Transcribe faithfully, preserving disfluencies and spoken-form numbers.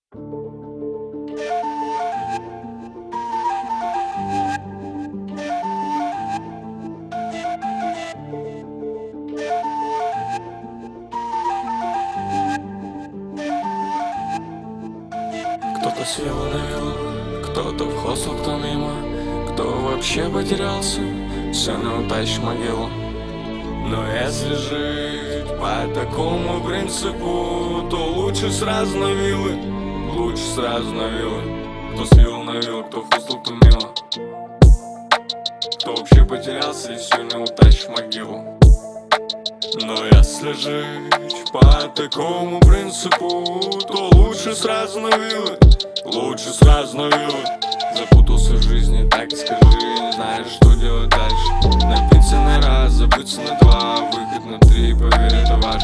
Кто-то съел навел, кто-то в хостел, кто мимо, кто вообще потерялся, все не утащишь в могилу. Но если жить по такому принципу, то лучше сразу на вилы, лучше сразу на вилы. Кто съел навел, кто в хостел, кто мимо, кто вообще потерялся и все не утащишь в могилу. Но если жить по такому принципу, то лучше сразу на вилы, лучше сразу на вилы. Запутался в жизни, так и скажи, не знаешь, что делать дальше. Напиться на раз, забыться на два, выход на три, поверь, это важно.